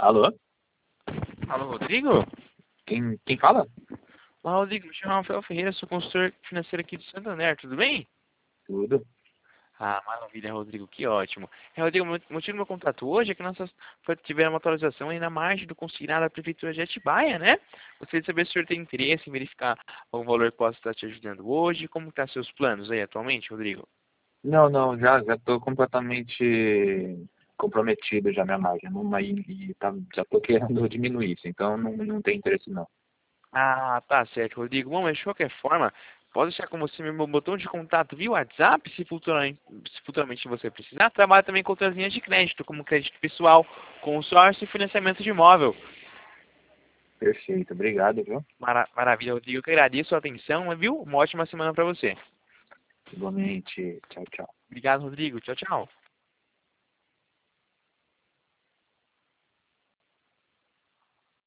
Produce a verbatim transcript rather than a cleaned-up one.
Alô? Alô, Rodrigo? Quem, quem fala? Olá, Rodrigo. Me chamo Rafael Ferreira, sou consultor financeiro aqui de Santander, tudo bem? Tudo. Ah, maravilha, Rodrigo, que ótimo. É, Rodrigo, o motivo do meu contato hoje é que nós foi- tivemos uma atualização aí na margem do consignado da Prefeitura de Atibaia, né? Gostaria de saber se o senhor tem interesse em verificar o valor que possa estar te ajudando hoje, como estão seus planos aí atualmente, Rodrigo? Não, não, já já estou completamente comprometido já minha margem. Não, aí, e tá, já estou querendo diminuir isso, então não, não tem interesse não. Ah, tá certo, Rodrigo. Bom, mas de qualquer forma, pode deixar com você meu botão de contato via WhatsApp, se futuramente, se futuramente você precisar. Trabalho também com outras linhas de crédito, como crédito pessoal, consórcio e financiamento de imóvel. Perfeito, obrigado, viu? Mara- maravilha, Rodrigo. Eu que agradeço a atenção, viu? Uma ótima semana para você. Igualmente, tchau, tchau. Obrigado, Rodrigo. Tchau, tchau.